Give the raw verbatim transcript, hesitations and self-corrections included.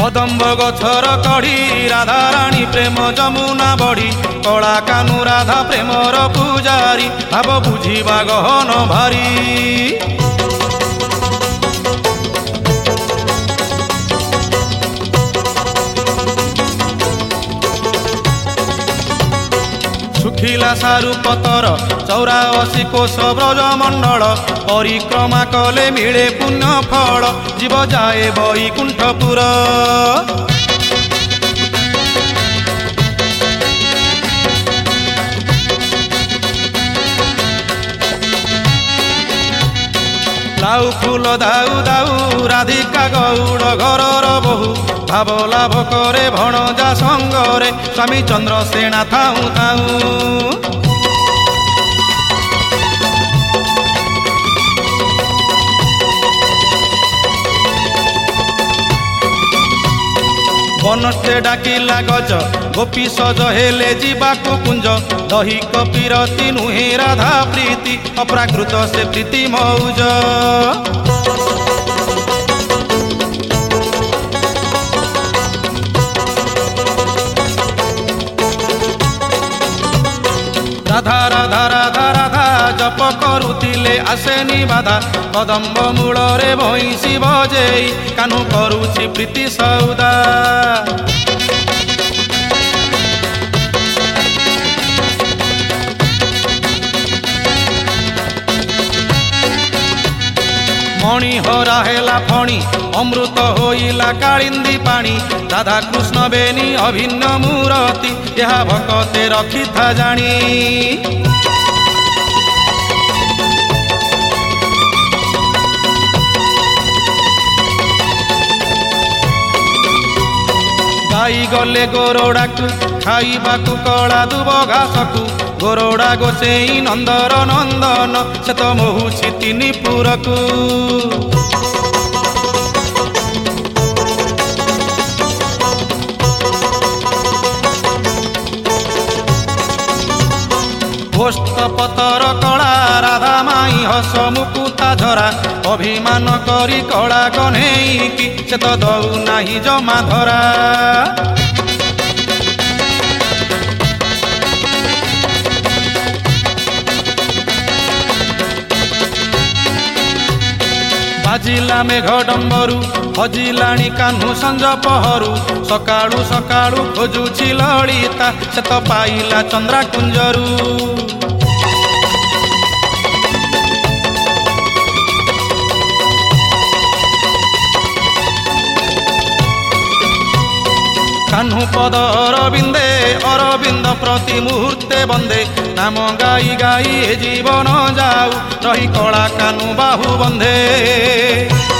कदम्ब गछर कढ़ी राधाराणी प्रेम जमुना बड़ी कला कानू राधा प्रेमर पूजारी भाव बुझिबा गहन भारी। सुखिला सारु पतर चौराशी कोश ब्रजमंडल परिक्रमा कले मिले पुण्य फल जीव जाए वैकुंठपुर। लाउ फूल दाऊ दाऊ राधिका गौड़ घरर बहु भाव लाभ करे भणजा संगरे स्वामी चंद्रसेना थाऊ थाऊ। बनटे डाकिला गज गोपी सज हेले जीवाकु कुंज दही कपिरती नुहे राधा प्रीति अप्राकृत से प्रीति मौज। राधा राधा राधा राधा जप करुथिले आसेनी बाधा कदम्ब मूलरे भैंसी बजेई कान्हू करुछि प्रीति सौदा। मणि हरा हेला फणी अमृत होइला कालिंदी पानी राधा कृष्ण बेनी अभिन्न मूरति यह भक्ते रखी था जानी। गाई गले गोरोडाकु खाइबाकु कला दुब घासकु गोरोडा गोसेई नंदर नंदन से तो मोहुछि तिनि पुरकु। गोष्ठ पतर कला राधा माई हस मुकुता झरा अभिमान करी कला कन्हई की से तो दऊ नाही जमा धरा। बाजिला मेघ डम्बरू हजिलाणी कान्हू संज पहरू सकाळू सकाळू खोजुछि ललिता से तो पाइला चंद्रा कुंजरू। कान्हू पद अरविंदे अरविंद प्रति मुहूर्ते बंदे नाम गाई गाई जीवन जाऊ रही कला कान्हू बाहु बंधे।